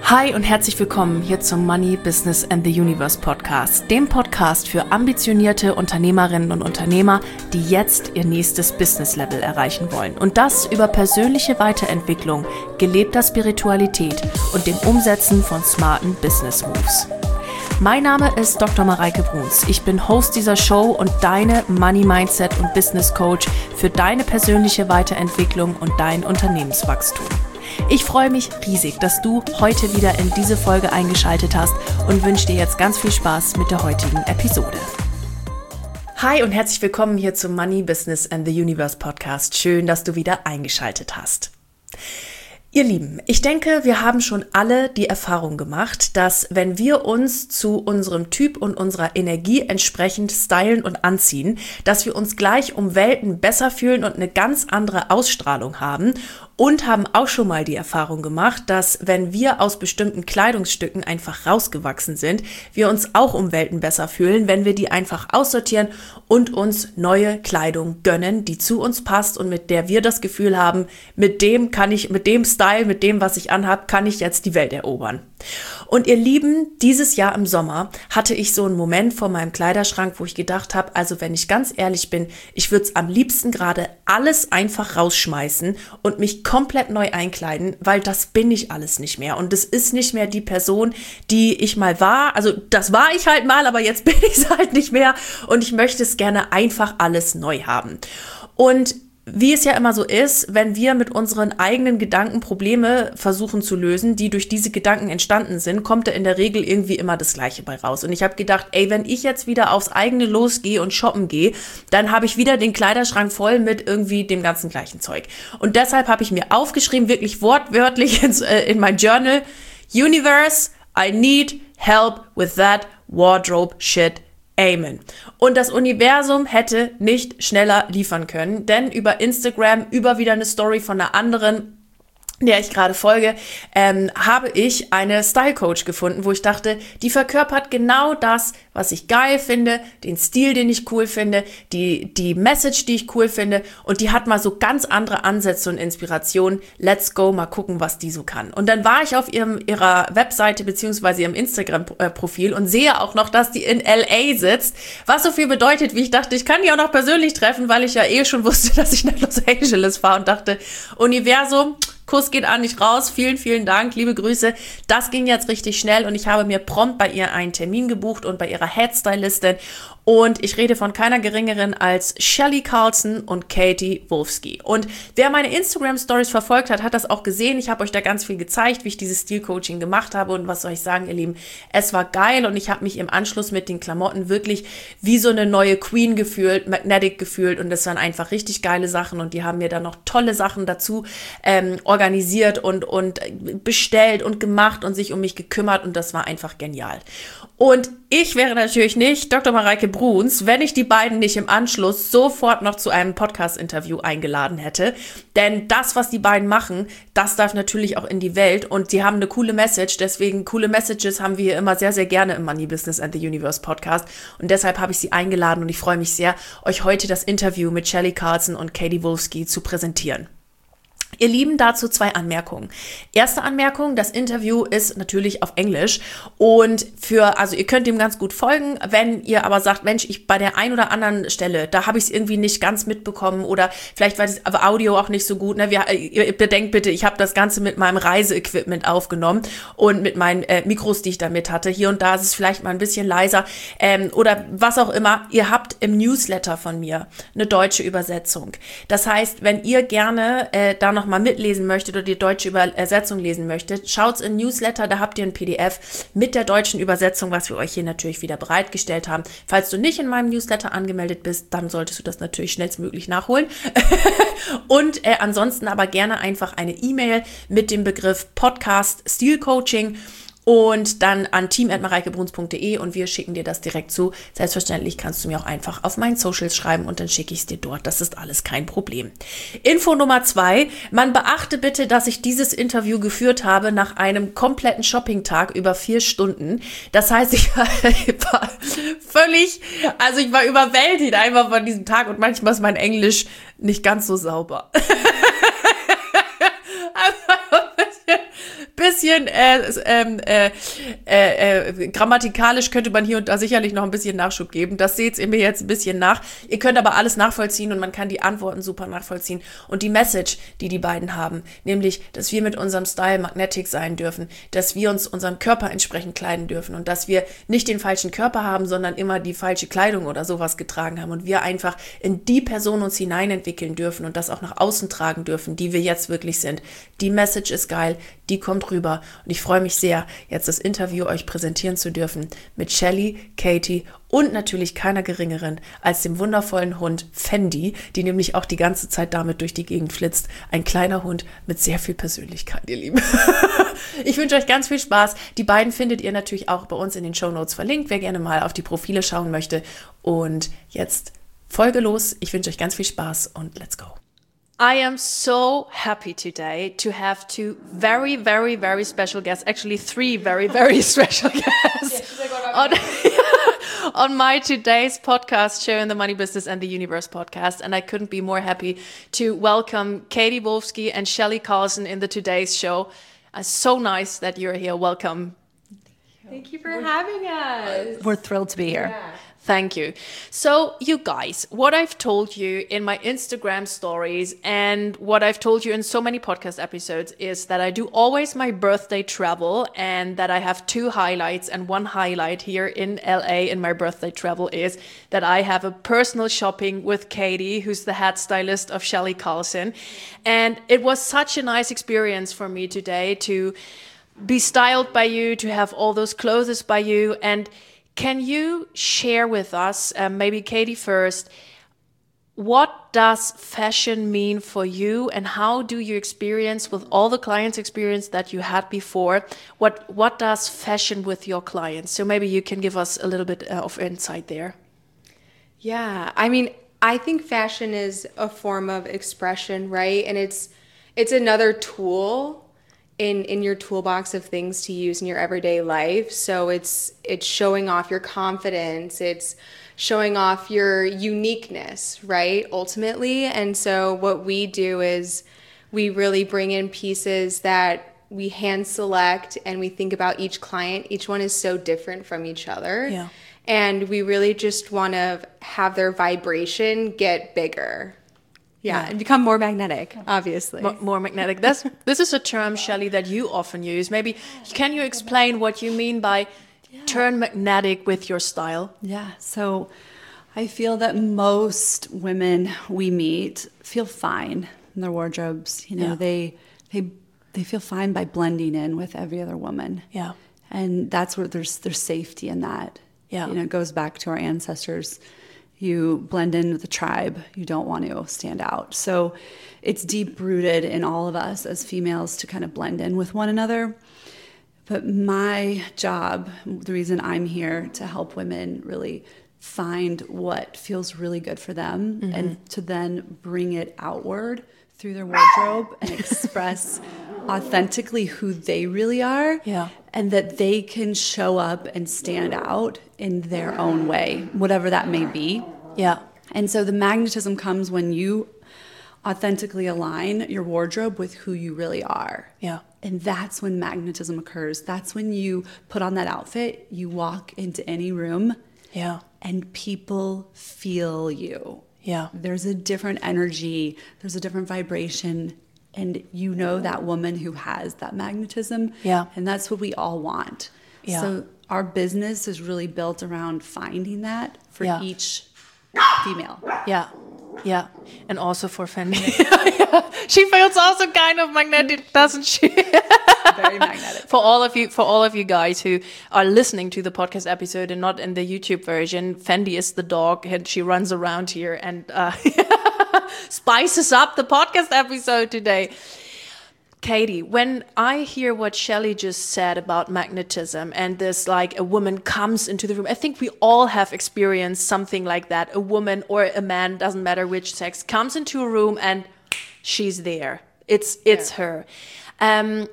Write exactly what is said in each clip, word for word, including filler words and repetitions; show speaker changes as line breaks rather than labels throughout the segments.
Hi und herzlich willkommen hier zum Money, Business and the Universe Podcast, dem Podcast für ambitionierte Unternehmerinnen und Unternehmer, die jetzt ihr nächstes Business-Level erreichen wollen. Und das über persönliche Weiterentwicklung, gelebter Spiritualität und dem Umsetzen von smarten Business-Moves. Mein Name ist Doktor Mareike Bruns. Ich bin Host dieser Show und deine Money Mindset und Business Coach für deine persönliche Weiterentwicklung und dein Unternehmenswachstum. Ich freue mich riesig, dass du heute wieder in diese Folge eingeschaltet hast und wünsche dir jetzt ganz viel Spaß mit der heutigen Episode. Hi und herzlich willkommen hier zum Money, Business and the Universe Podcast. Schön, dass du wieder eingeschaltet hast. Ihr Lieben, ich denke, wir haben schon alle die Erfahrung gemacht, dass wenn wir uns zu unserem Typ und unserer Energie entsprechend stylen und anziehen, dass wir uns gleich um Welten besser fühlen und eine ganz andere Ausstrahlung haben. Und haben auch schon mal die Erfahrung gemacht, dass wenn wir aus bestimmten Kleidungsstücken einfach rausgewachsen sind, wir uns auch um Welten besser fühlen, wenn wir die einfach aussortieren und uns neue Kleidung gönnen, die zu uns passt und mit der wir das Gefühl haben, mit dem kann ich, mit dem Style, mit dem, was ich anhab, kann ich jetzt die Welt erobern. Und ihr Lieben, dieses Jahr im Sommer hatte ich so einen Moment vor meinem Kleiderschrank, wo ich gedacht habe, also wenn ich ganz ehrlich bin, ich würde es am liebsten gerade alles einfach rausschmeißen und mich komplett neu einkleiden, weil das bin ich alles nicht mehr. Und es ist nicht mehr die Person, die ich mal war. Also das war ich halt mal, aber jetzt bin ich es halt nicht mehr. Und ich möchte es gerne einfach alles neu haben. Und wie es ja immer so ist, wenn wir mit unseren eigenen Gedanken Probleme versuchen zu lösen, die durch diese Gedanken entstanden sind, kommt da in der Regel irgendwie immer das Gleiche bei raus. Und ich habe gedacht, ey, wenn ich jetzt wieder aufs eigene losgehe und shoppen gehe, dann habe ich wieder den Kleiderschrank voll mit irgendwie dem ganzen gleichen Zeug. Und deshalb habe ich mir aufgeschrieben, wirklich wortwörtlich ins, äh, in mein Journal, Universe, I need help with that wardrobe shit. Amen. Und das Universum hätte nicht schneller liefern können, denn über Instagram, über wieder eine Story von einer anderen, der ich gerade folge, ähm, habe ich eine Style Coach gefunden, wo ich dachte, die verkörpert genau das, was ich geil finde, den Stil, den ich cool finde, die, die Message, die ich cool finde, und die hat mal so ganz andere Ansätze und Inspirationen. Let's go, mal gucken, was die so kann. Und dann war ich auf ihrem, ihrer Webseite beziehungsweise ihrem Instagram-Profil und sehe auch noch, dass die in L A sitzt, was so viel bedeutet, wie ich dachte, ich kann die auch noch persönlich treffen, weil ich ja eh schon wusste, dass ich nach Los Angeles fahre und dachte, Universum, Kuss geht an dich raus, vielen, vielen Dank, liebe Grüße. Das ging jetzt richtig schnell und ich habe mir prompt bei ihr einen Termin gebucht und bei ihrer Headstylistin. Und ich rede von keiner geringeren als Shelly Carlson und Katie Wolfsky. Und wer meine Instagram-Stories verfolgt hat, hat das auch gesehen. Ich habe euch da ganz viel gezeigt, wie ich dieses Stil-Coaching gemacht habe. Und was soll ich sagen, ihr Lieben, es war geil und ich habe mich im Anschluss mit den Klamotten wirklich wie so eine neue Queen gefühlt, magnetic gefühlt. Und das waren einfach richtig geile Sachen und die haben mir dann noch tolle Sachen dazu ähm, organisiert und, und bestellt und gemacht und sich um mich gekümmert und das war einfach genial. Und ich wäre natürlich nicht Doktor Mareike Bruns, wenn ich die beiden nicht im Anschluss sofort noch zu einem Podcast-Interview eingeladen hätte. Denn das, was die beiden machen, das darf natürlich auch in die Welt und sie haben eine coole Message. Deswegen coole Messages haben wir immer sehr, sehr gerne im Money, Business and the Universe Podcast. Und deshalb habe ich sie eingeladen und ich freue mich sehr, euch heute das Interview mit Shelly Carlson und Katie Wolfsky zu präsentieren. Ihr Lieben, dazu zwei Anmerkungen. Erste Anmerkung, das Interview ist natürlich auf Englisch und für, also ihr könnt dem ganz gut folgen, wenn ihr aber sagt, Mensch, ich bei der ein oder anderen Stelle, da habe ich es irgendwie nicht ganz mitbekommen oder vielleicht war das Audio auch nicht so gut. Ne? Wir, ihr bedenkt bitte, ich habe das Ganze mit meinem Reiseequipment aufgenommen und mit meinen äh, Mikros, die ich da mit hatte. Hier und da ist es vielleicht mal ein bisschen leiser ähm, oder was auch immer. Ihr habt im Newsletter von mir eine deutsche Übersetzung. Das heißt, wenn ihr gerne äh, da noch mal mitlesen möchtet oder die deutsche Übersetzung lesen möchtet, schaut's in Newsletter, da habt ihr ein P D F mit der deutschen Übersetzung, was wir euch hier natürlich wieder bereitgestellt haben. Falls du nicht in meinem Newsletter angemeldet bist, dann solltest du das natürlich schnellstmöglich nachholen. Und äh, ansonsten aber gerne einfach eine E-Mail mit dem Begriff Podcast Stil Coaching und dann an team at mareikebruns punkt de und wir schicken dir das direkt zu. Selbstverständlich kannst du mir auch einfach auf meinen Socials schreiben und dann schicke ich es dir dort. Das ist alles kein Problem. Info Nummer zwei. Man beachte bitte, dass ich dieses Interview geführt habe nach einem kompletten Shopping-Tag über vier Stunden. Das heißt, ich war, ich war völlig, also ich war überwältigt einfach von diesem Tag und manchmal ist mein Englisch nicht ganz so sauber. bisschen äh, äh, äh, äh, grammatikalisch könnte man hier und da sicherlich noch ein bisschen Nachschub geben. Das seht ihr mir jetzt ein bisschen nach. Ihr könnt aber alles nachvollziehen und man kann die Antworten super nachvollziehen. Und die Message, die die beiden haben, nämlich, dass wir mit unserem Style Magnetic sein dürfen, dass wir uns unserem Körper entsprechend kleiden dürfen und dass wir nicht den falschen Körper haben, sondern immer die falsche Kleidung oder sowas getragen haben und wir einfach in die Person uns hineinentwickeln dürfen und das auch nach außen tragen dürfen, die wir jetzt wirklich sind. Die Message ist geil, die kommt rüber und ich freue mich sehr, jetzt das Interview euch präsentieren zu dürfen mit Shelly, Katie und natürlich keiner geringeren als dem wundervollen Hund Fendi, die nämlich auch die ganze Zeit damit durch die Gegend flitzt. Ein kleiner Hund mit sehr viel Persönlichkeit, ihr Lieben. Ich wünsche euch ganz viel Spaß. Die beiden findet ihr natürlich auch bei uns in den Shownotes verlinkt, wer gerne mal auf die Profile schauen möchte. Und jetzt Folge los. Ich wünsche euch ganz viel Spaß und let's go. I am so happy today to have two very, very, very special guests. Actually, three very, very special guests on, on my today's podcast show in the Money Business and the Universe podcast. And I couldn't be more happy to welcome Katie Wolfsky and Shelly Carlson in the today's show. Uh, so nice that you're here. Welcome.
Thank you for having us.
We're thrilled to be here.
Yeah.
Thank you. So, you guys, what I've told you in my Instagram stories and what I've told you in so many podcast episodes is that I do always my birthday travel and that I have two highlights. And one highlight here in L A in my birthday travel is that I have a personal shopping with Katie, who's the head stylist of Shelly Carlson. And it was such a nice experience for me today to be styled by you, to have all those clothes by you. And can you share with us, um, maybe Katie first, what does fashion mean for you and how do you experience with all the clients experience that you had before? What what does fashion with your clients? So maybe you can give us a little bit of insight there.
Yeah, I mean, I think fashion is a form of expression, right? And it's it's another tool in in your toolbox of things to use in your everyday life. So it's it's showing off your confidence, it's showing off your uniqueness, right? Ultimately. And so what we do is we really bring in pieces that we hand select and we think about each client. Each one is so different from each other.
Yeah.
And we really just want to have their vibration get bigger. Yeah,
Yeah.
and become more magnetic, obviously.
More, more magnetic. That's, this is a term, Shelly, that you often use. Maybe can you explain what you mean by turn magnetic with your style?
Yeah. So I feel that most women we meet feel fine in their wardrobes. You know,
Yeah.
they they they feel fine by blending in with every other woman.
Yeah.
And that's where there's there's safety in that.
Yeah.
You know, it goes back to our ancestors. You blend in with the tribe. You don't want to stand out. So it's deep rooted in all of us as females to kind of blend in with one another. But my job, the reason I'm here to help women really find what feels really good for them mm-hmm. and to then bring it outward through their wardrobe and express authentically who they really are.
Yeah.
And that they can show up and stand out in their own way, whatever that may be.
Yeah.
And so the magnetism comes when you authentically align your wardrobe with who you really are.
Yeah.
And that's when magnetism occurs. That's when you put on that outfit, you walk into any room,
Yeah.
and people feel you.
Yeah.
There's a different energy, there's a different vibration, and you know that woman who has that magnetism.
Yeah.
And that's what we all want.
Yeah.
So our business is really built around finding that for
Yeah.
each female.
Yeah. Yeah. And also for Fendi. Yeah. She feels also kind of magnetic, doesn't she?
Very magnetic.
For all of you, for all of you guys who are listening to the podcast episode and not in the YouTube version, Fendi is the dog, and she runs around here and uh, spices up the podcast episode today. Katie, when I hear what Shelly just said about magnetism and this, like a woman comes into the room, I think we all have experienced something like that. A woman or a man, doesn't matter which sex, comes into a room and she's there. It's it's yeah. her. Um,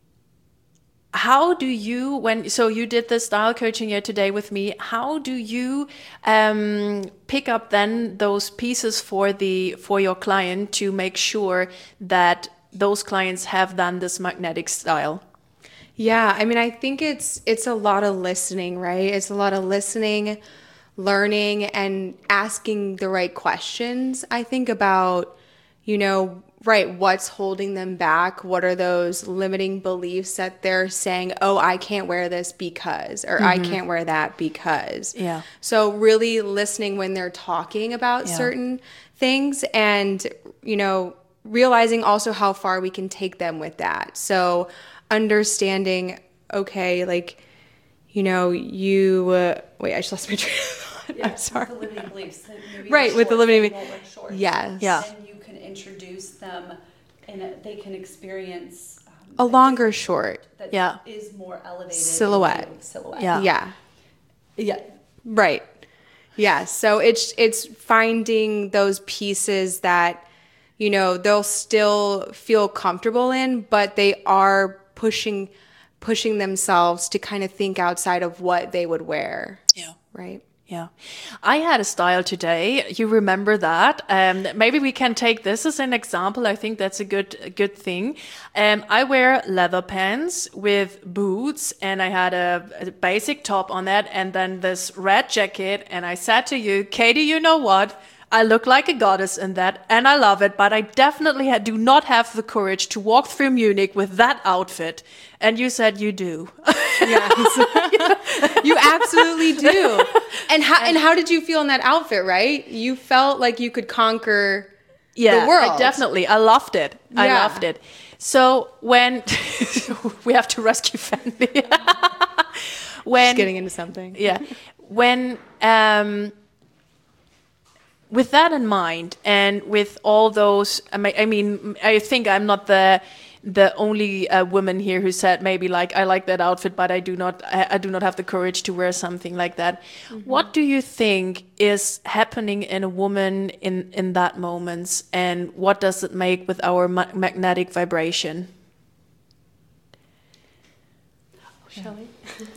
how do you, when, so you did the style coaching here today with me, how do you um, pick up then those pieces for the for your client to make sure that those clients have done this magnetic style?
Yeah, I mean, I think it's it's a lot of listening, right? It's a lot of listening, learning, and asking the right questions. I think about, you know, right, what's holding them back? What are those limiting beliefs that they're saying, oh, I can't wear this because, or I can't wear that because.
Yeah.
So really listening when they're talking about
Yeah.
certain things, and, you know, realizing also how far we can take them with that. So understanding, okay, like, you know, you, uh, wait, I just lost my train of thought. I'm sorry.
With the limiting beliefs. Maybe
Right, with the
shorts,
limiting-
they won't wear shorts.
Yes.
Yeah.
And you can introduce them, and they can experience um,
A longer short.
that
Yeah.
is more elevated
Silhouette.
into silhouette.
Yeah.
Yeah.
Yeah.
Right. Yeah. So it's it's finding those pieces that, you know, they'll still feel comfortable in, but they are pushing pushing themselves to kind of think outside of what they would wear.
Yeah.
Right.
Yeah. I had a style today. You remember that? Um, maybe we can take this as an example. I think that's a good a good thing. Um, I wear leather pants with boots, and I had a, a basic top on that, and then this red jacket. And I said to you, Katie, you know what? I look like a goddess in that, and I love it, but I definitely ha- do not have the courage to walk through Munich with that outfit. And you said you do.
Yes. You absolutely do. And how and how did you feel in that outfit, right? You felt like you could conquer
Yeah,
the world.
I definitely. I loved it. I
Yeah.
loved it. So when we have to rescue Fendi. when
Just getting into something.
yeah, when um, with that in mind, and with all those, I mean, I, mean, I think I'm not the the only uh, woman here who said maybe like I like that outfit, but I do not, I, I do not have the courage to wear something like that. Mm-hmm. What do you think is happening in a woman in in that moments, and what does it make with our ma- magnetic vibration?
Shall we?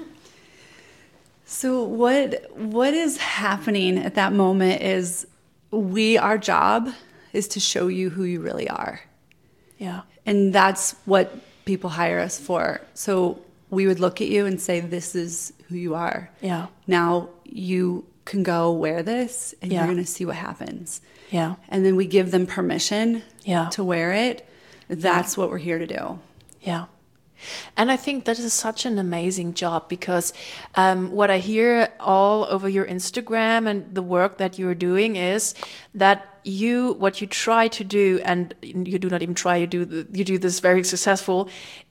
So what what is happening at that moment is we our job is to show you who you really are.
Yeah.
And that's what people hire us for. So we would look at you and say, this is who you are.
Yeah.
Now you can go wear this and
Yeah.
you're going to see what happens.
Yeah.
And then we give them permission
Yeah.
to wear it. That's what we're here to do.
Yeah. And I think that is such an amazing job, because um, what I hear all over your Instagram and the work that you're doing is that you, what you try to do, and you do not even try, you do, you do this very successful,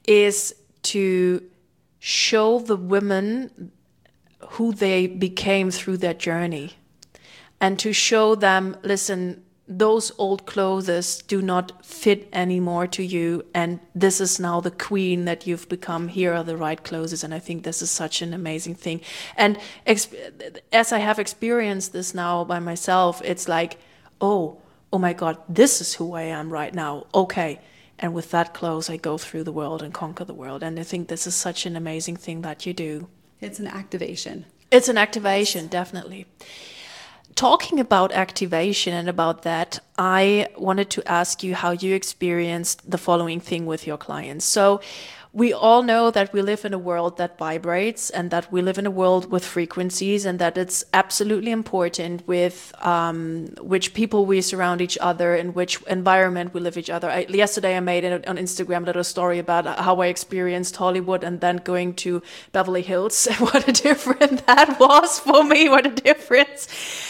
is to show the women who they became through their journey, and to show them, listen, those old clothes do not fit anymore to you, and this is now the queen that you've become. Here are the right clothes. And I think this is such an amazing thing. And exp- as I have experienced this now by myself, it's like, oh, oh my God, this is who I am right now. Okay. And with that clothes, I go through the world and conquer the world. And I think this is such an amazing thing that you do.
It's an activation.
It's an activation, definitely. Talking about activation and about that, I wanted to ask you how you experienced the following thing with your clients. So we all know that we live in a world that vibrates, and that we live in a world with frequencies, and that it's absolutely important with um, which people we surround each other, in which environment we live each other. I, yesterday I made it on Instagram a little story about how I experienced Hollywood and then going to Beverly Hills. What a difference that was for me, what a difference.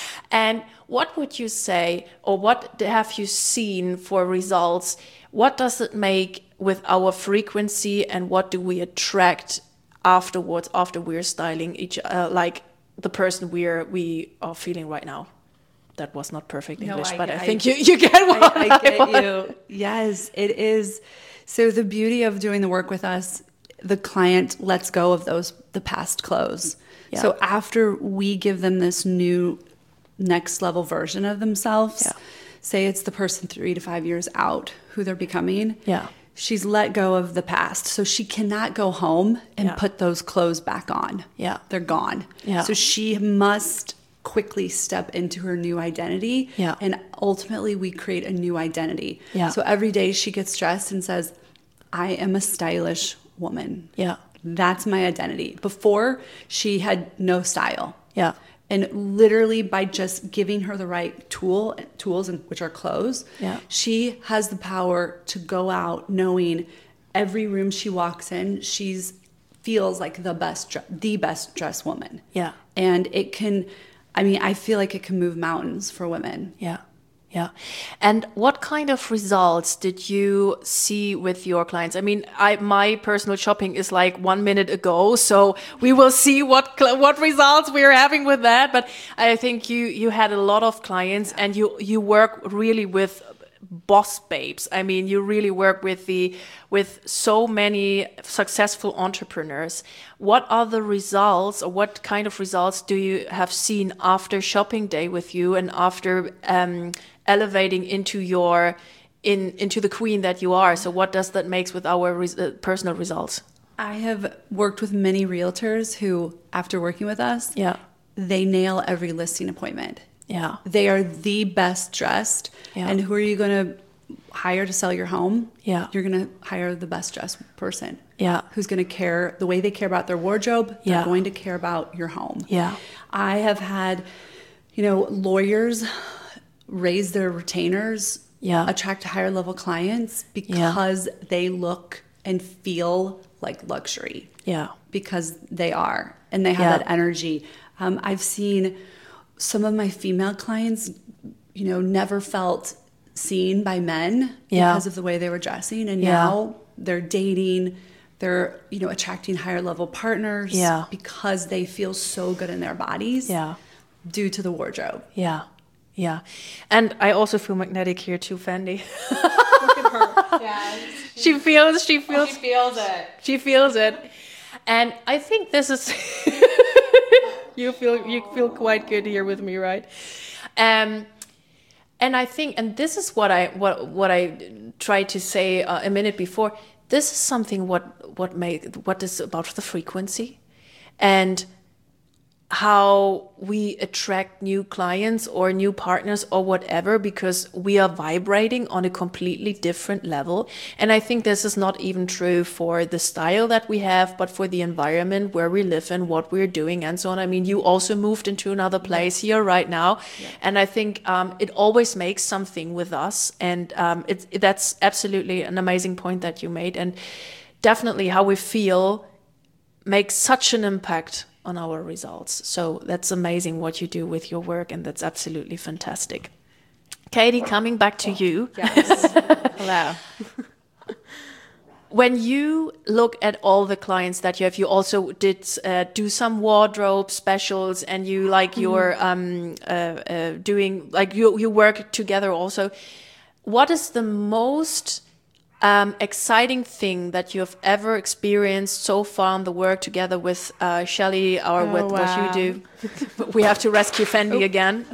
And what would you say, or what have you seen for results? What does it make with our frequency, and what do we attract afterwards, after we're styling each, uh, like the person we're we are feeling right now? That was not perfect English,
no, I,
but I,
I
think you, you get what
I, I get you. Yes, it is. So the beauty of doing the work with us, the client lets go of those the past clothes.
Yeah.
So after we give them this new next level version of themselves,
Yeah.
say it's the person three to five years out who they're becoming.
Yeah.
She's let go of the past. So she cannot go home and
Yeah.
put those clothes back on.
Yeah.
They're gone.
Yeah.
So she must quickly step into her new identity.
Yeah.
And ultimately we create a new identity.
Yeah.
So every day she gets dressed and says, I am a stylish woman.
Yeah.
That's my identity. Before, she had no style.
Yeah.
And literally by just giving her the right tool, tools, which are clothes,
yeah.
she has the power to go out knowing every room she walks in, she's feels like the best, the best dressed woman.
Yeah.
And it can, I mean, I feel like it can move mountains for women.
Yeah. Yeah. And what kind of results did you see with your clients? I mean, I my personal shopping is like one minute ago, so we will see what what results we're having with that. But I think you you had a lot of clients, and you you work really with boss babes. I mean, you really work with the with so many successful entrepreneurs. What are the results, or what kind of results do you have seen after shopping day with you, and after um, elevating into your in into the queen that you are? So what does that make with our res- uh, personal results?
I have worked with many realtors who, after working with us,
yeah,
they nail every listing appointment.
Yeah.
They are the best dressed.
Yeah.
And who are you going to hire to sell your home?
Yeah.
You're going to hire the best dressed person.
Yeah.
Who's going to care the way they care about their wardrobe. They're
Yeah.
going to care about your home.
Yeah.
I have had, you know, lawyers raise their retainers,
yeah.
attract higher level clients because yeah. they look and feel like luxury.
Yeah.
Because they are. And they have
yeah.
that energy. Um, I've seen some of my female clients, you know, never felt seen by men
yeah.
because of the way they were dressing. And
yeah.
now they're dating, they're, you know, attracting higher level partners
yeah.
because they feel so good in their bodies
yeah.
due to the wardrobe.
Yeah. Yeah. And I also feel magnetic here too, Fendi.
Look at her. Yeah.
She feels, she feels,
she feels it.
She feels it. And I think this is, you feel, you feel quite good here with me, right? Um, and I think, and this is what I, what, what I tried to say uh, a minute before. This is something what, what made, what is about the frequency and how we attract new clients or new partners or whatever, because we are vibrating on a completely different level. And I think this is not even true for the style that we have, but for the environment where we live and what we're doing and so on. I mean, you also moved into another place here right now. Yeah. And I think um, it always makes something with us. And um, it, it, that's absolutely an amazing point that you made. And definitely how we feel makes such an impact on our results. So that's amazing what you do with your work, and that's absolutely fantastic. Katie, coming back to you.
Yes. Hello.
When you look at all the clients that you have, you also did uh, do some wardrobe specials, and you like mm-hmm. you're um, uh, uh, doing like you you work together also. What is the most Um, exciting thing that you have ever experienced so far on the work together with uh, Shelly or
oh,
with
wow.
what you do? We have to rescue Fendi again.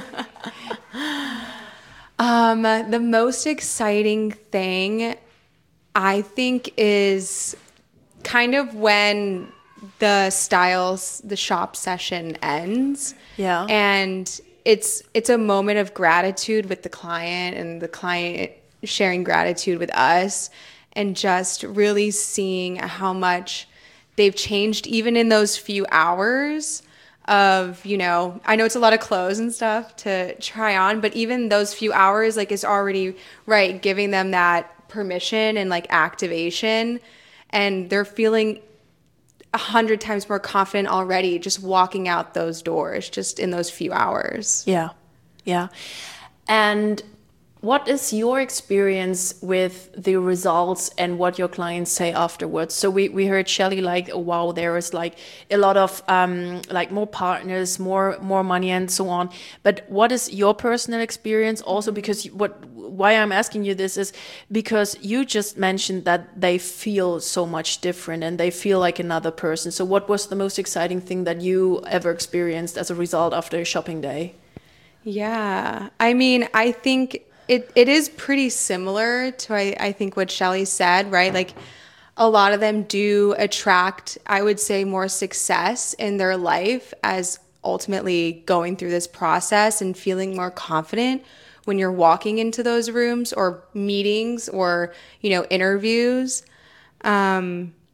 um, the most exciting thing, I think, is kind of when the styles, the shop session ends.
Yeah.
And it's it's a moment of gratitude with the client, and the client sharing gratitude with us, and just really seeing how much they've changed even in those few hours of, you know, I know it's a lot of clothes and stuff to try on, but even those few hours, like, is already, right, giving them that permission and like activation, and they're feeling a hundred times more confident already just walking out those doors just in those few hours.
Yeah. Yeah. And what is your experience with the results and what your clients say afterwards? So we, we heard Shelly like, oh, wow, there is like a lot of um, like more partners, more more money and so on. But what is your personal experience also? Because what why I'm asking you this is because you just mentioned that they feel so much different and they feel like another person. So what was the most exciting thing that you ever experienced as a result after a shopping day?
Yeah, I mean, I think It it is pretty similar to I, I think what Shelly said, right? Like, a lot of them do attract, I would say, more success in their life as ultimately going through this process and feeling more confident when you're walking into those rooms or meetings or, you know, interviews. Um,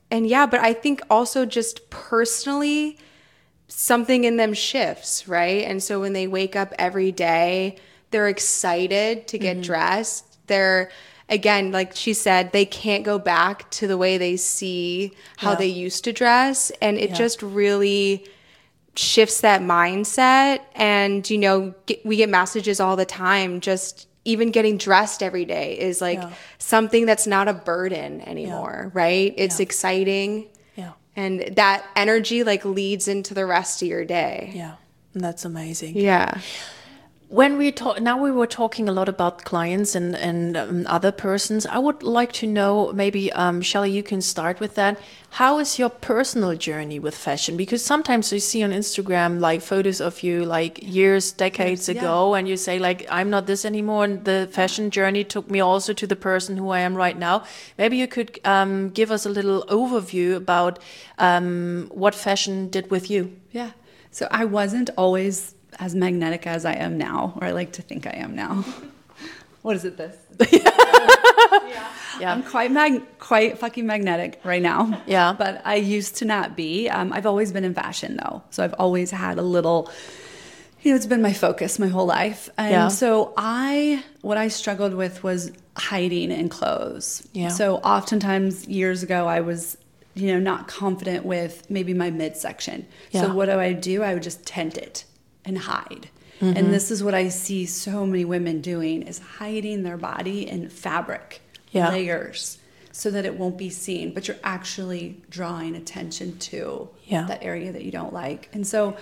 and yeah, but I think also just personally, something in them shifts, right? And so when they wake up every day, they're excited to get mm-hmm. dressed. They're, again, like she said, they can't go back to the way they see how yeah. they used to dress. And it yeah. just really shifts that mindset. And, you know, get, we get messages all the time. Just even getting dressed every day is like yeah. something that's not a burden anymore, yeah. right? It's yeah. exciting.
Yeah.
And that energy like leads into the rest of your day.
Yeah. And that's amazing.
Yeah.
When we talk now, we were talking a lot about clients and and um, other persons. I would like to know, maybe um, Shelly, you can start with that. How is your personal journey with fashion? Because sometimes you see on Instagram like photos of you like years, decades yes, ago, yeah. and you say like, I'm not this anymore. And the fashion journey took me also to the person who I am right now. Maybe you could um, give us a little overview about um, what fashion did with you.
Yeah. So I wasn't always as magnetic as I am now, or I like to think I am now. What is it, this? yeah. yeah. I'm quite mag- quite fucking magnetic right now.
Yeah.
But I used to not be. Um, I've always been in fashion, though. So I've always had a little, you know, it's been my focus my whole life. And yeah. so I, what I struggled with was hiding in clothes.
Yeah.
So oftentimes years ago, I was, you know, not confident with maybe my midsection. Yeah. So what do I do? I would just tent it and hide. Mm-hmm. And this is what I see so many women doing, is hiding their body in fabric yeah. layers so that it won't be seen, but you're actually drawing attention to
yeah.
that area that you don't like. And so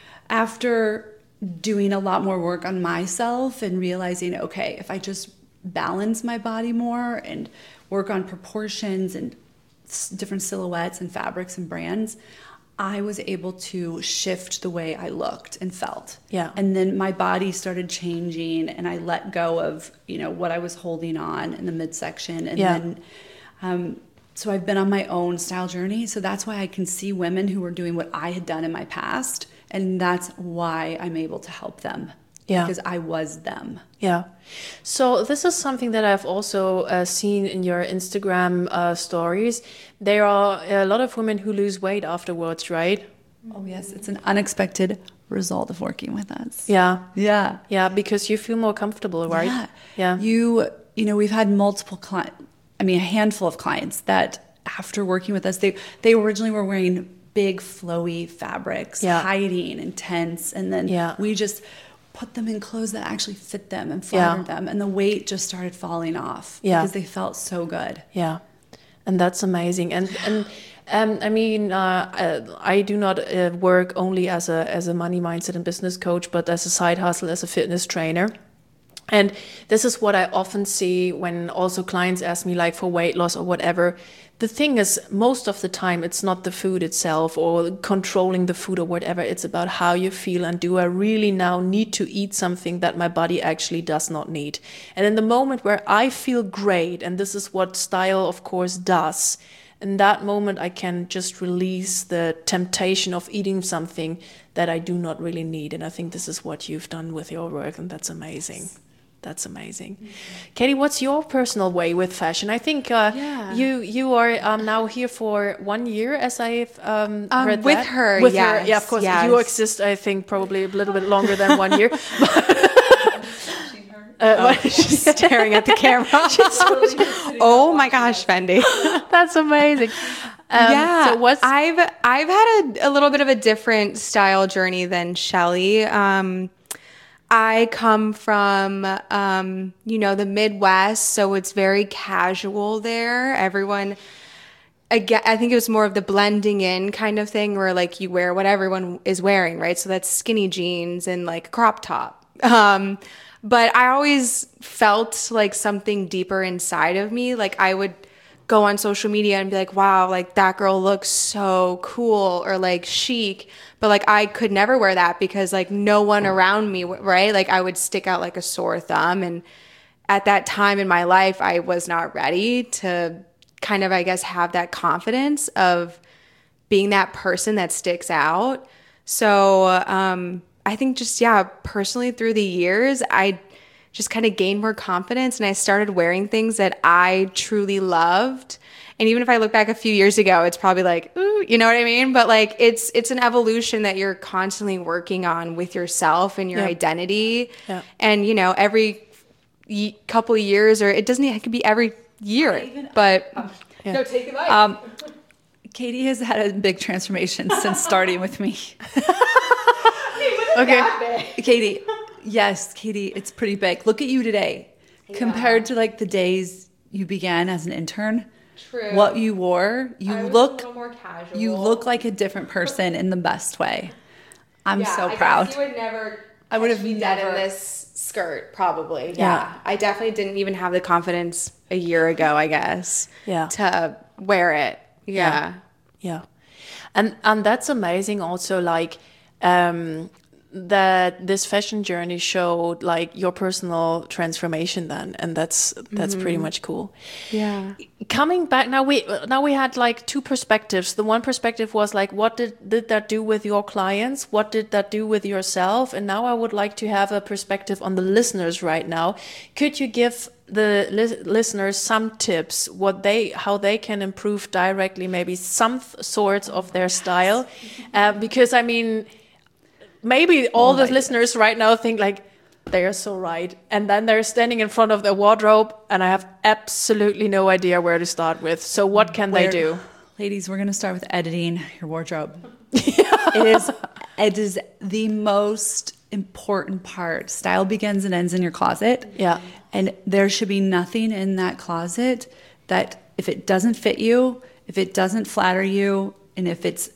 after doing a lot more work on myself and realizing, okay, if I just balance my body more and work on proportions and different silhouettes and fabrics and brands, I was able to shift the way I looked and felt.
Yeah.
And then my body started changing, and I let go of, you know, what I was holding on in the midsection. And
yeah.
then, um, so I've been on my own style journey. So that's why I can see women who were doing what I had done in my past. And that's why I'm able to help them.
Yeah.
Because I was them.
Yeah. So this is something that I've also uh, seen in your Instagram uh, stories. There are a lot of women who lose weight afterwards, right?
Oh, yes. It's an unexpected result of working with us.
Yeah.
Yeah.
Yeah, because you feel more comfortable, right?
Yeah.
Yeah.
You, you know, we've had multiple clients, I mean, a handful of clients that after working with us, they, they originally were wearing big flowy fabrics,
yeah.
hiding and tense. And then
yeah.
we just put them in clothes that actually fit them and flattered
yeah.
them. And the weight just started falling off
yeah.
because they felt so good.
Yeah. And that's amazing. And, and um, I mean, uh, I do not uh, work only as a, as a money mindset and business coach, but as a side hustle, as a fitness trainer. And this is what I often see when also clients ask me like for weight loss or whatever. The thing is, most of the time, it's not the food itself or controlling the food or whatever. It's about how you feel, and do I really now need to eat something that my body actually does not need? And in the moment where I feel great, and this is what style, of course, does, in that moment, I can just release the temptation of eating something that I do not really need. And I think this is what you've done with your work, and that's amazing. That's amazing. Mm-hmm. Katie, what's your personal way with fashion? I think uh,
yeah.
you you are um, now here for one year, as I've um,
um,
heard
with
that.
her.
With
yes,
her, yeah, of course.
yes.
You exist, I think, probably a little bit longer than one year. Uh,
oh, she's staring at the camera. She's oh my gosh, Fendi.
That's amazing. Um,
yeah,
so what's
I've I've had a, a little bit of a different style journey than Shelly. Um, I come from, um, you know, the Midwest, so it's very casual there. Everyone, again, I think it was more of the blending in kind of thing, where like you wear what everyone is wearing, right? So that's skinny jeans and like a crop top. Um, but I always felt like something deeper inside of me. Like I would go on social media and be like, wow, like that girl looks so cool or like chic. But like I could never wear that because like no one around me, right? Like I would stick out like a sore thumb. And at that time in my life, I was not ready to kind of, I guess, have that confidence of being that person that sticks out. So um, I think just, yeah, personally through the years, I just kind of gained more confidence, and I started wearing things that I truly loved. And even if I look back a few years ago, it's probably like, ooh, you know what I mean? But like, it's it's an evolution that you're constantly working on with yourself and your
Yeah.
identity.
Yeah.
And, you know, every y- couple of years, or it doesn't, it could be every year,
even-
but
Yeah.
no, take it
Um, Katie has had a big transformation since starting with me.
Okay.
Katie, yes, Katie, it's pretty big. Look at you today. Compared to like the days you began as an intern,
True.
what you wore, you
I was
look
a little more casual.
you look like a different person in the best way. I'm
Yeah,
so
I
proud.
guess you would never.
I would have
catch me dead
never-
in this skirt, probably. Yeah.
Yeah.
I definitely didn't even have the confidence a year ago, I guess.
Yeah.
To wear it. Yeah.
Yeah. And and that's amazing also, like um that this fashion journey showed like your personal transformation then, and that's that's pretty much cool.
Yeah.
Coming back now, we now we had like two perspectives. The one perspective was like, what did did that do with your clients? What did that do with yourself? And now I would like to have a perspective on the listeners right now. Could you give the li- listeners some tips, what they how they can improve directly, maybe some th- sorts of their style? Uh, because I mean, maybe all the listeners right now think like, they are so right. And then they're standing in front of their wardrobe and I have absolutely no idea where to start with. So what can
Where-
they do?
Ladies, we're going to start with editing your wardrobe. It is it is the most important part. Style begins and ends in your closet.
Yeah.
And there should be nothing in that closet that if it doesn't fit you, if it doesn't flatter you, and if it's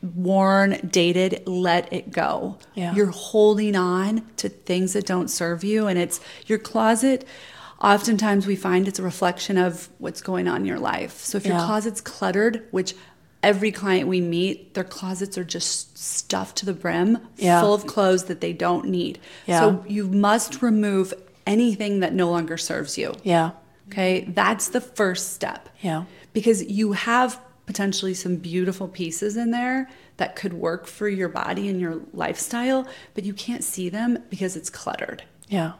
worn, dated, let it go.
Yeah.
You're holding on to things that don't serve you, and it's your closet. Oftentimes we find it's a reflection of what's going on in your life. So if your
Yeah.
closet's cluttered, which every client we meet, their closets are just stuffed to the brim,
Yeah.
full of clothes that they don't need.
Yeah.
So you must remove anything that no longer serves you.
Yeah.
Okay, that's the first step.
Yeah.
Because you have potentially some beautiful pieces in there that could work for your body and your lifestyle, but you can't see them because it's cluttered.
Yeah.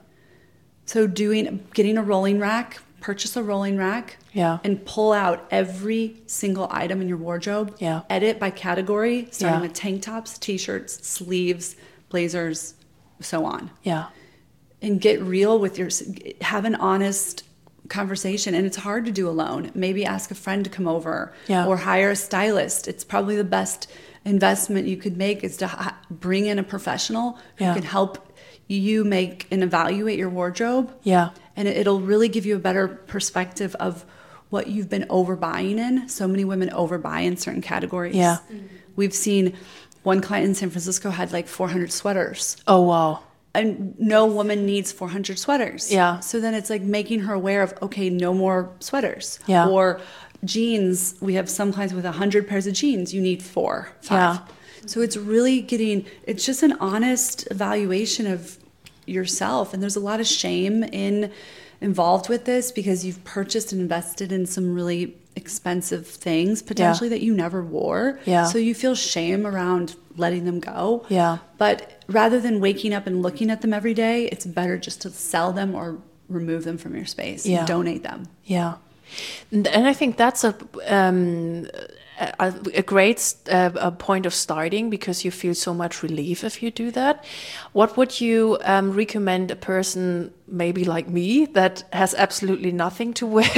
So doing getting a rolling rack, purchase a rolling rack,
Yeah.
and pull out every single item in your wardrobe.
Yeah.
Edit by category, starting
Yeah.
with tank tops, t-shirts, sleeves, blazers, so on.
Yeah.
And get real with your, have an honest conversation. And it's hard to do alone. Maybe ask a friend to come over,
Yeah.
or hire a stylist. It's probably the best investment you could make is to ha- bring in a professional who
Yeah.
can help you make and evaluate your wardrobe.
Yeah.
And it- it'll really give you a better perspective of what you've been overbuying in. So many women overbuy in certain categories.
Yeah.
We've seen one client in San Francisco had like four hundred sweaters.
Oh, wow.
And no woman needs four hundred sweaters.
Yeah.
So then it's like making her aware of, okay, no more sweaters.
Yeah.
Or jeans. We have some clients with one hundred pairs of jeans. You need four, five.
Yeah.
So it's really getting, it's just an honest evaluation of yourself. And there's a lot of shame in involved with this because you've purchased and invested in some really expensive things potentially that you never wore.
Yeah.
So you feel shame around letting them go.
Yeah.
But rather than waking up and looking at them every day, it's better just to sell them or remove them from your space
Yeah.
and donate them.
Yeah. And and I think that's a um, a, a great uh, a point of starting because you feel so much relief if you do that. What would you um, recommend a person maybe like me that has absolutely nothing to wear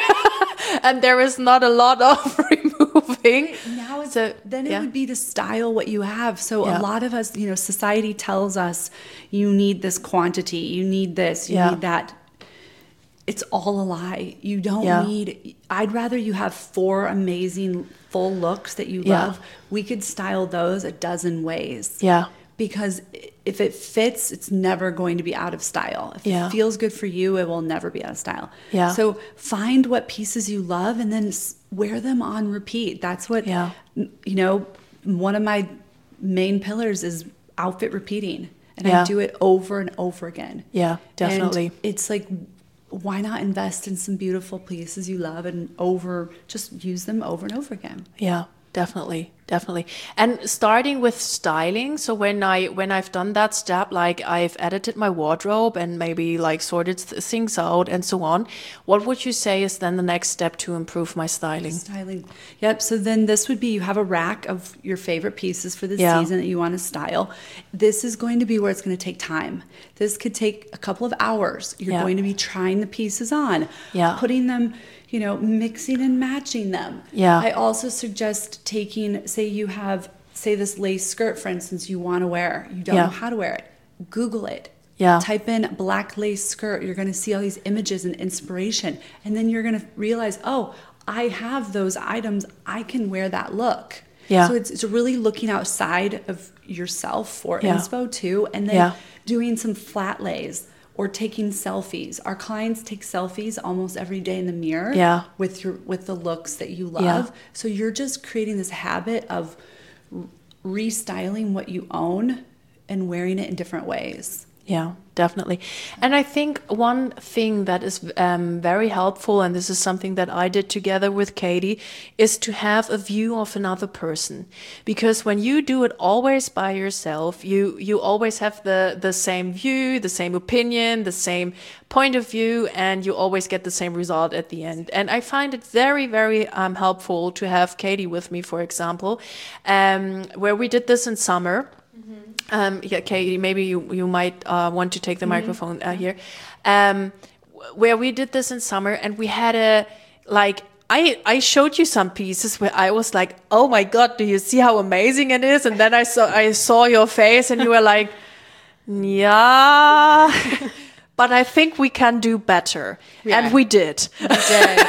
and there is not a lot of removing?
Now it's,
So,
then it
yeah.
would be to style what you have. So
Yeah.
a lot of us, you know, society tells us you need this quantity, you need this, you
Yeah.
need that. It's all a lie. You don't
Yeah.
need, I'd rather you have four amazing full looks that you
Yeah.
love. We could style those a dozen ways.
Yeah.
Because if it fits, it's never going to be out of style. If
Yeah.
it feels good for you, it will never be out of style.
Yeah.
So find what pieces you love and then s- wear them on repeat. That's what,
Yeah.
you know, one of my main pillars is outfit repeating. And
Yeah.
I do it over and over again.
Yeah, definitely.
And it's like, why not invest in some beautiful pieces you love and over, just use them over and over again?
Yeah, definitely. Definitely. And starting with styling, so when I when I've done that step, like I've edited my wardrobe and maybe like sorted th- things out and so on, what would you say is then the next step to improve my styling?
Styling. Yep. So then this would be, you have a rack of your favorite pieces for the
Yeah.
season that you want to style. This is going to be where it's going to take time. This could take a couple of hours. You're
Yeah.
going to be trying the pieces on,
Yeah.
putting them, you know, mixing and matching them.
Yeah.
I also suggest taking, say you have, say this lace skirt, for instance, you want to wear, you don't
Yeah.
know how to wear it. Google it.
Yeah.
Type in black lace skirt. You're going to see all these images and inspiration. And then you're going to realize, oh, I have those items. I can wear that look.
Yeah.
So it's, it's really looking outside of yourself for
Yeah.
inspo too. And then
Yeah.
doing some flat lays or taking selfies. Our clients take selfies almost every day in the mirror
Yeah.
with your with the looks that you love.
Yeah.
So you're just creating this habit of restyling what you own and wearing it in different ways.
Yeah, definitely. And I think one thing that is um, very helpful, and this is something that I did together with Katie, is to have a view of another person. Because when you do it always by yourself, you you always have the, the same view, the same opinion, the same point of view, and you always get the same result at the end. And I find it very, very um, helpful to have Katie with me, for example, um, where we did this in summer. Um, yeah, Katie, maybe you, you might uh, want to take the mm-hmm. microphone uh, here. Um, where we did this in summer, and we had a, like, I, I showed you some pieces where I was like, oh my God, do you see how amazing it is? And then I saw, I saw your face and you were like, yeah, but I think we can do better. Yeah. And we did.
We did.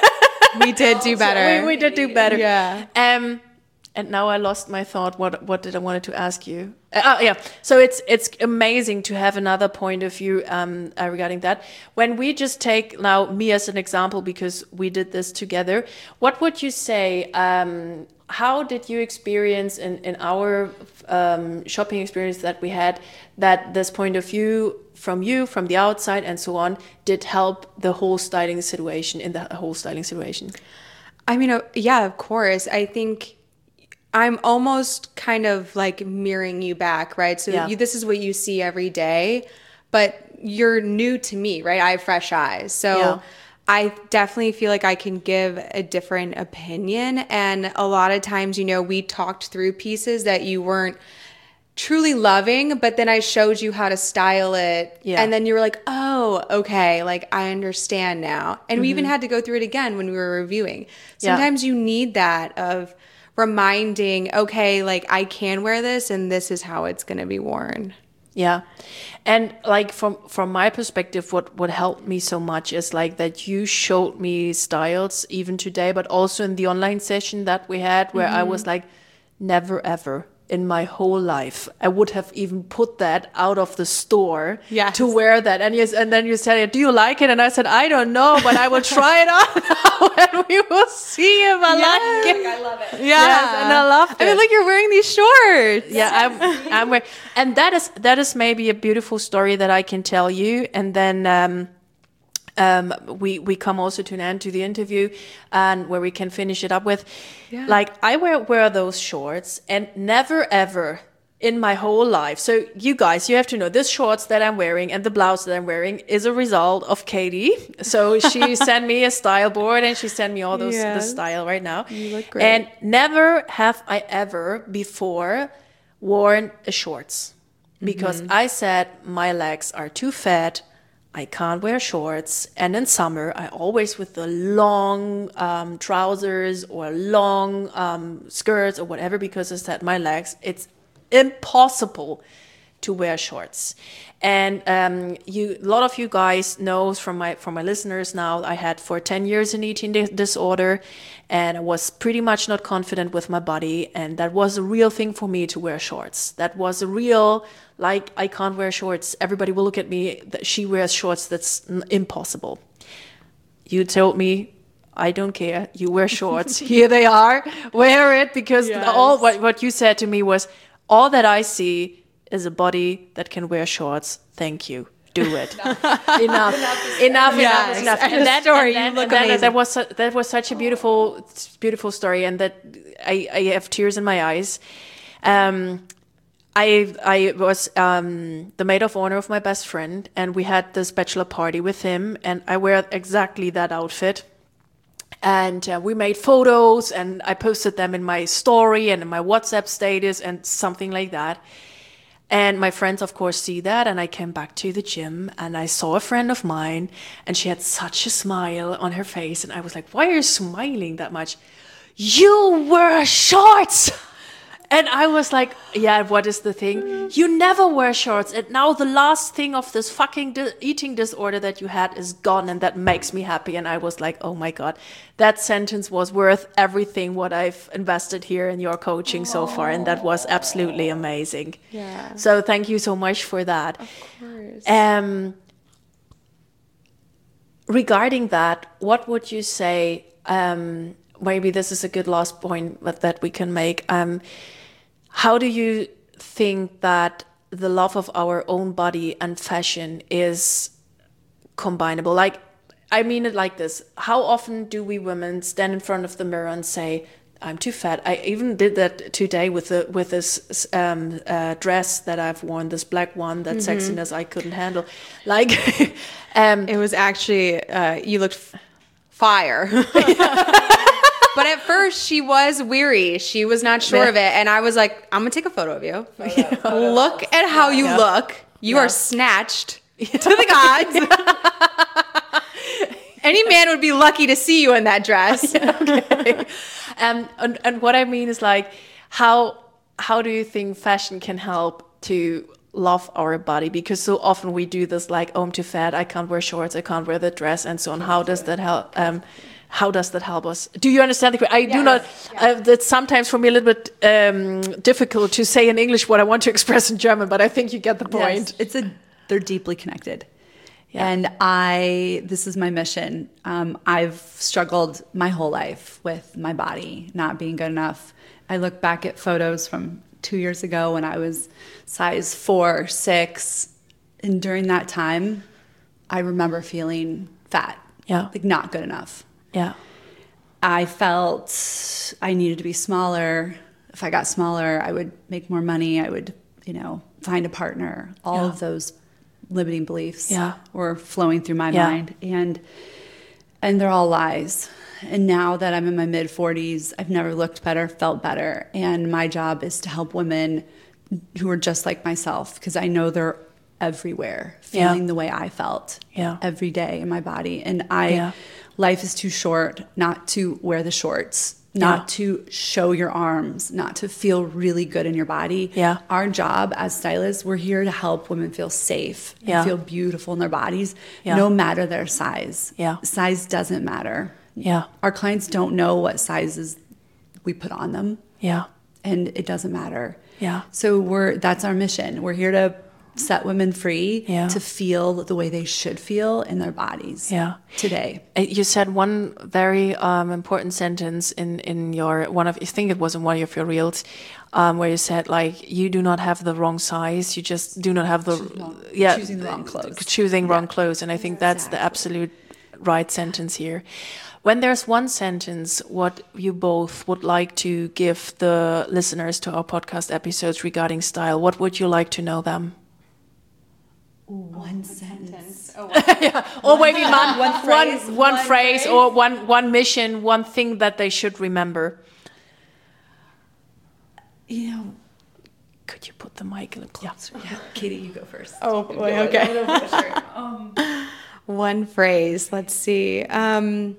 we did do better.
So we, we did do better.
Yeah.
Um, And now I lost my thought. What what did I wanted to ask you? Uh, oh, yeah. So it's it's amazing to have another point of view um, uh, regarding that. When we just take now me as an example, because we did this together, what would you say? Um, how did you experience in, in our um, shopping experience that we had that this point of view from you, from the outside and so on, did help the whole styling situation, in the whole styling situation?
I mean, uh, yeah, of course. I think I'm almost kind of like mirroring you back, right? So
yeah.
you, this is what you see every day, but you're new to me, right? I have fresh eyes. So yeah. I definitely feel like I can give a different opinion. And a lot of times, you know, we talked through pieces that you weren't truly loving, but then I showed you how to style it. Yeah. And then you were like, oh, okay, like I understand now. And mm-hmm. we even had to go through it again when we were reviewing. Sometimes yeah. you need that of reminding, okay, like I can wear this and this is how it's going to be worn.
Yeah. And like from from my perspective, what what helped me so much is like that you showed me styles even today, but also in the online session that we had where mm-hmm. I was like, never ever in my whole life I would have even put that out of the store yes. to wear that. And yes, and then you said, do you like it? And I said, I don't know, but I will try it out now and we will see if I yes. like it.
I love it.
Yeah. Yes, and I love it.
I mean, look, you're wearing these shorts.
Yeah, I'm, I'm wearing, and that is that is maybe a beautiful story that I can tell you. And then um, um, we we come also to an end to the interview, and where we can finish it up with, yeah. like I wear wear those shorts, and never ever in my whole life. So you guys, you have to know this shorts that I'm wearing and the blouse that I'm wearing is a result of Katie. So she sent me a style board and she sent me all those yes. the style right now.
You look great.
And never have I ever before worn a shorts because mm-hmm. I said my legs are too fat. I can't wear shorts. And in summer, I always with the long um, trousers or long um, skirts or whatever, because I said my legs, it's impossible to wear shorts. And um, you, a lot of you guys know from my from my listeners now, I had for ten years an eating di- disorder, and I was pretty much not confident with my body, and that was a real thing for me to wear shorts. That was a real, like, I can't wear shorts. Everybody will look at me, that she wears shorts, that's n- impossible. You told me, I don't care, you wear shorts. Here they are, wear it, because yes. all what, what you said to me was, all that I see is a body that can wear shorts. Thank you. do it. enough, enough, enough,
Yes.
is enough.
And
And
the
that,
story,
and then,
you look
and then
amazing.
that was su- that was such a beautiful, beautiful story, and that I, I have tears in my eyes. Um, I I was um, the maid of honor of my best friend, and we had this bachelor party with him, and I wear exactly that outfit. And uh, we made photos, and I posted them in my story and in my WhatsApp status and something like that. And my friends, of course, see that. And I came back to the gym, and I saw a friend of mine, and she had such a smile on her face. And I was like, why are you smiling that much? You wear shorts. And I was like, yeah, what is the thing? You never wear shorts. And now the last thing of this fucking di- eating disorder that you had is gone. And that makes me happy. And I was like, oh my God, that sentence was worth everything what I've invested here in your coaching so far. And that was absolutely amazing.
Yeah.
So thank you so much for that.
Of course.
Um, regarding that, what would you say, um, maybe this is a good last point that, that we can make. Um, how do you think that the love of our own body and fashion is combinable? Like, I mean it like this. How often do we women stand in front of the mirror and say, I'm too fat? I even did that today with the, with this um, uh, dress that I've worn, this black one, that mm-hmm. sexiness I couldn't handle. Like, um,
it was actually, uh, you looked f- fire. But at first, she was weary. She was not sure of it. And I was like, I'm going to take a photo of you. Photo, photo. Look at how you yeah. look. You yeah. are snatched to the gods. Any man would be lucky to see you in that dress.
Okay. um, and, and what I mean is like, how how do you think fashion can help to love our body? Because so often we do this like, oh, I'm too fat. I can't wear shorts. I can't wear the dress and so on. How does that help? Um, How does that help us? Do you understand? The, I yes, do not. Yes. Uh, that's sometimes for me a little bit um, difficult to say in English what I want to express in German, but I think you get the point.
Yes, it's a. They're deeply connected,
yeah.
and I. This is my mission. Um, I've struggled my whole life with my body not being good enough. I look back at photos from two years ago when I was size four, six, and during that time, I remember feeling fat.
Yeah,
like not good enough.
Yeah.
I felt I needed to be smaller. If I got smaller, I would make more money. I would, you know, find a partner. All
yeah.
of those limiting beliefs
yeah.
were flowing through my
yeah.
mind. And and they're all lies. And now that I'm in my mid forties, I've never looked better, felt better. And my job is to help women who are just like myself, because I know they're everywhere, feeling
yeah.
the way I felt
yeah.
every day in my body. And I...
Yeah.
Life is too short not to wear the shorts, not
yeah.
to show your arms, not to feel really good in your body.
Yeah.
Our job as stylists, we're here to help women feel safe and
yeah.
feel beautiful in their bodies,
yeah.
no matter their size.
Yeah.
Size doesn't matter.
Yeah.
Our clients don't know what sizes we put on them.
Yeah.
And it doesn't matter.
Yeah.
So we're that's our mission. We're here to set women free
yeah.
to feel the way they should feel in their bodies
yeah.
today.
You said one very um, important sentence in, in your, one of, I think it was in one of your reels, um, where you said like, you do not have the wrong size, you just do not have the,
wrong,
yeah,
choosing the wrong clothes.
Choosing
yeah.
wrong clothes. And I think that's exactly. the absolute right sentence here. When there's one sentence, what you both would like to give the listeners to our podcast episodes regarding style, what would you like to know them?
One sentence.
Oh,
yeah. Or maybe one, one phrase, one, one, one phrase, phrase, or one one mission, one thing that they should remember.
You know,
could you put the mic a little closer?
Yeah. yeah. Katie, you go first.
Oh boy, okay. um, one phrase. Let's see. Um,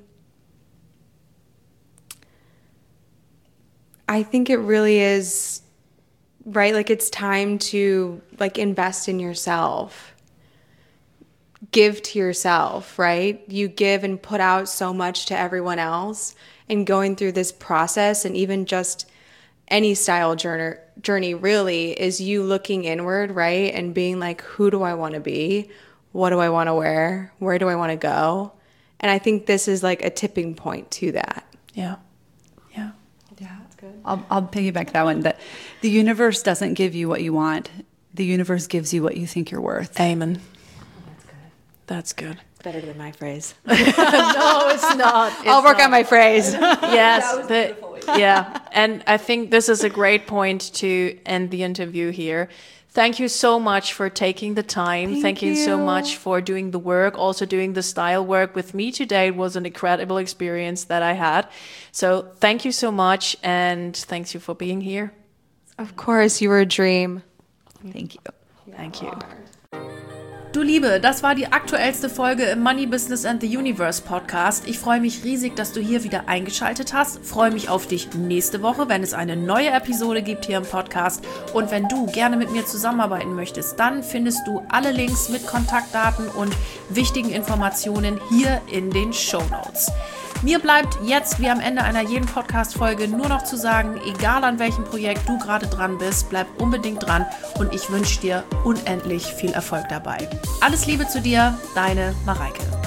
I think it really is right. Like it's time to like invest in yourself. Give to yourself, right? You give and put out so much to everyone else, and going through this process and even just any style journey, journey really is you looking inward, right? And being like, who do I want to be? What do I want to wear? Where do I want to go? And I think this is like a tipping point to that.
Yeah. Yeah.
Yeah, that's good.
I'll, I'll piggyback that one. That the universe doesn't give you what you want. The universe gives you what you think you're worth.
Amen. That's good.
Better than my phrase.
No, it's not. It's
I'll work
not.
on my phrase.
Yes, the, yeah. And I think this is a great point to end the interview here. Thank you so much for taking the time.
Thank,
Thank you.
you
so much for doing the work, also doing the style work with me today. It was an incredible experience that I had. So thank you so much, and thanks you for being here.
Of course, you were a dream.
Thank you.
Thank you. Du Liebe, das war die aktuellste Folge im Money Business and the Universe Podcast. Ich freue mich riesig, dass du hier wieder eingeschaltet hast. Freue mich auf dich nächste Woche, wenn es eine neue Episode gibt hier im Podcast. Und wenn du gerne mit mir zusammenarbeiten möchtest, dann findest du alle Links mit Kontaktdaten und wichtigen Informationen hier in den Shownotes. Mir bleibt jetzt, wie am Ende einer jeden Podcast-Folge, nur noch zu sagen, egal an welchem Projekt du gerade dran bist, bleib unbedingt dran und ich wünsche dir unendlich viel Erfolg dabei. Alles Liebe zu dir, deine Mareike.